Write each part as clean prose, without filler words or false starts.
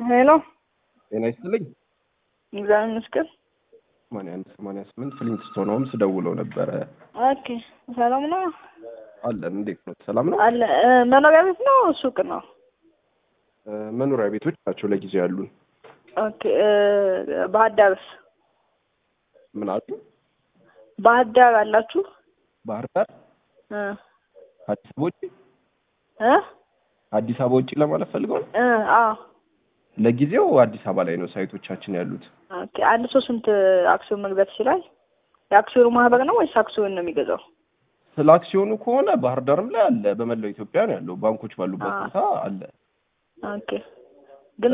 ሄሎ ጤና ይስጥልኝ። እግዚአብሔር ይመስገን። 88 ፍሊንትስቶን ሆምስ ደውለው ነበረ። ኦኬ ሰላም ነው? አለን። እንዴት ነው? ሰላም ነው? አለ መኖሪያ ቤት ነው ሱቅ ነው? መኖሪያ ቤቶች ናቸው ለጊዜው ያሉን። ኦኬ ባህር ዳርስ? ምን አሉ? ባህር ዳር አላችሁ? ባህር ዳር አዲስ አበባ ውጪ አዲስ አበባ ውጪ ለማለት ፈልገው? አዎ ለጊዜው አዲስ አበባ ላይ ነው ሳይቶቻችን ያሉት። ኦኬ አንድ ሰው ስንት አክሲዮን መግዛት ይችላል? የአክሲዮኑ ማህበር ነው ወይስ አክሲዮን ነው የሚገዛው? ስለ አክሲዮኑ ከሆነ ባህር ዳርም ላይ አለ፣ በመላው ኢትዮጵያ ነው ያለው፣ ባንኮች ባሉበት ቦታ አለ። ኦኬ ግን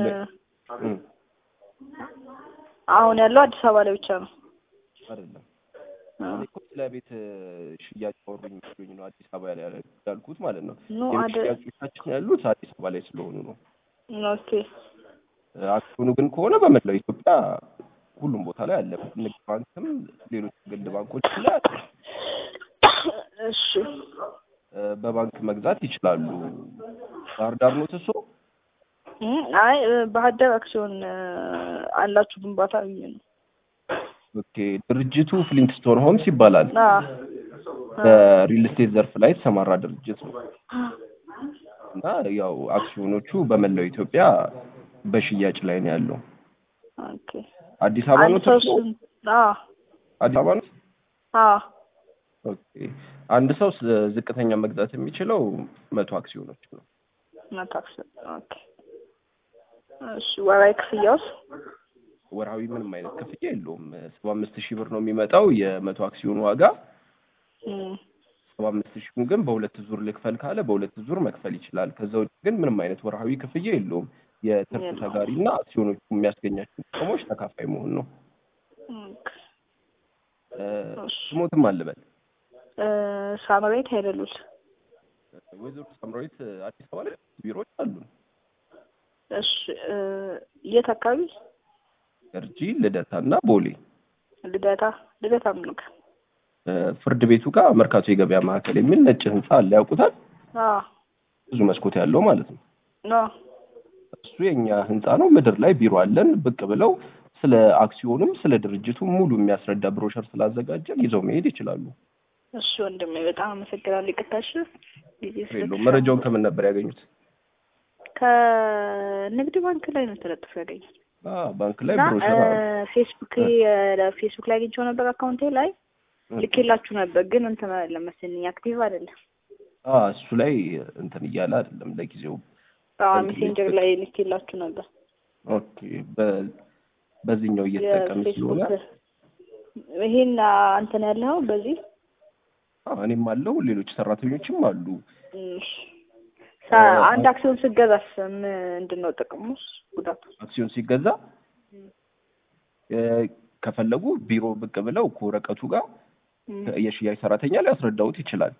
አሁን ያለው አዲስ አበባ ላይ ብቻ ነው አይደለም? እኔ እኮ ስለ ቤት ሽያጭ ወሩኝ መስሎኝ ነው አዲስ አበባ ላይ ያልኩት ማለት ነው። ሽያጮቻችን ያሉት አዲስ አበባ ላይ ስለሆኑ ነው። ኦኬ አክሲዮኑ ግን ከሆነ በመላው ኢትዮጵያ ሁሉም ቦታ ላይ አለ። ንግድ ባንክም ሌሎች ግል ባንኮች ላይ አለ። እሺ በባንክ መግዛት ይችላሉ። ባህር ዳር ነው ተሶ? አይ ባህር ዳር አክሲዮን አላችሁ ግንባታ ነው። ኦኬ ድርጅቱ ፍሊንትስቶን ሆምስ ይባላል። በሪል ስቴት ዘርፍ ላይ የተሰማራ ድርጅት ነው። እና ያው አክሲዮኖቹ በመላው ኢትዮጵያ በሽያጭ ላይ ነው ያለው። ኦኬ አዲስ አበባ ነው ተሶ? አዲስ አበባ ነው? ኦኬ አንድ ሰው ዝቅተኛ መግዛት የሚችለው 100 አክሲዮኖች ነው። 100 አክሲዮን። ኦኬ እሺ ወራዊ ክፍያውስ? ወራዊ ምንም አይነት ክፍያ የለውም። 75000 ብር ነው የሚመጣው የ100 አክሲዮን ዋጋ። 75000 ግን በሁለት ዙር ልክፈል ካለ በሁለት ዙር መክፈል ይችላል። ከዛ ውጭ ግን ምንም አይነት ወራዊ ክፍያ የለውም። የትርፍ ተጋሪና አክሲዮኖቹ የሚያስገኛቸው ጥቅሞች ተካፋይ መሆን ነው። ስሞትም አልበል ሳምራዊት አይደሉት? ወይዘሮ ሳምራዊት አዲስ አበባ ላይ ቢሮዎች አሉ። እሺ የት አካባቢ? ገርጂ፣ ልደታና ቦሌ። ልደታ ምን ነው? ፍርድ ቤቱ ጋር መርካቶ የገበያ ማዕከል የሚል ነጭ ህንጻ አለ። ያውቁታል? ብዙ መስኮት ያለው ማለት ነው። እሱ የኛ ህንጻ ነው። ምድር ላይ ቢሮ አለን። ብቅ ብለው ስለ አክሲዮኑም ስለ ድርጅቱ ሙሉ የሚያስረዳ ብሮሸር ስላዘጋጀን ይዘው መሄድ ይችላሉ። እሺ ወንድሜ በጣም አመሰግናለሁ። ይቅርታሽ መረጃውን ከምን ነበር ያገኙት? ከንግድ ባንክ ላይ ነው ተለጥፎ ያገኘሁት። ባንክ ላይ ብሮሸር ፌስቡክ ላይ አግኝቼው ነበር። አካውንቴ ላይ ልኬላችሁ ነበር ግን እንትን አይደለም መሰለኝ አክቲቭ አይደለም። እሱ ላይ እንትን እያለ አይደለም ለጊዜው። ሜሴንጀር ላይ ልኬላችሁ ነበር። ኦኬ በዚህኛው እየተጠቀምሽ ስለሆነ ይሄን አንተን ያለው በዚህ እኔም አለው ሌሎች ሰራተኞችም አሉ። አንድ አክሲዮን ሲገዛስ ምንድነው ጥቅሙስ ጉዳቱ? አክሲዮን ሲገዛ ከፈለጉ ቢሮ ብቅ ብለው ከወረቀቱ ጋር የሽያጭ ሰራተኛ ሊያስረዳውት ይችላል።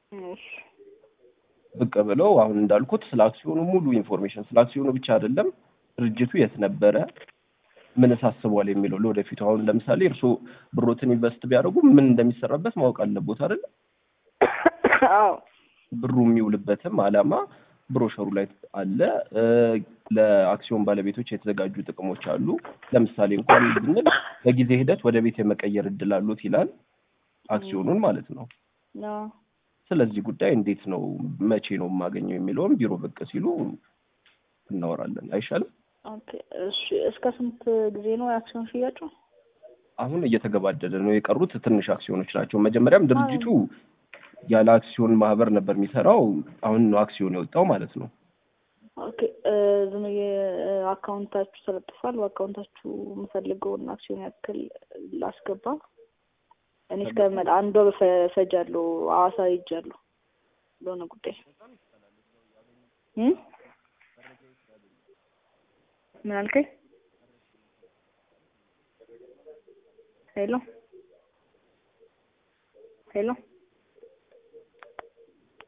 ብቅ ብለው አሁን እንዳልኩት ስለ አክሲዮኑ ሙሉ ኢንፎርሜሽን ስለ አክሲዮኑ ብቻ አይደለም ድርጅቱ የት ነበረ ምን አሳስቧል የሚለው ለወደፊቱ አሁን ለምሳሌ እርሶ ብሮትን ኢንቨስት ቢያደርጉ ምን እንደሚሰራበት ማወቅ አለቦት አይደል? አዎ ብሩ የሚውልበትም አላማ ብሮሸሩ ላይ አለ። ለአክሲዮን ባለቤቶች የተዘጋጁ ጥቅሞች አሉ። ለምሳሌ እንኳን ብንል በጊዜ ሂደት ወደ ቤት የመቀየር እድል አሉት ይላል አክሲዮኑን ማለት ነው። ስለዚህ ጉዳይ እንዴት ነው መቼ ነው የማገኘው የሚለውን ቢሮ ብቅ ሲሉ እናወራለን። አይሻልም? ኦኬ እሺ እስከ ስንት ጊዜ ነው አክሲዮን ሽያጩ? አሁን እየተገባደደ ነው። የቀሩት ትንሽ አክሲዮኖች ናቸው። መጀመሪያም ድርጅቱ ያለ አክሲዮን ማህበር ነበር የሚሰራው። አሁን ነው አክሲዮን የወጣው ማለት ነው። ኦኬ አካውንታችሁ ተለጥፏል። በአካውንታችሁ የምፈልገውን አክሲዮን ያክል ላስገባ። እኔ እስከመጣ አንድ ወር ፈጃለሁ። ሐዋሳ ሄጃለሁ ለሆነ ጉዳይ። ምን አልከኝ? ሄሎ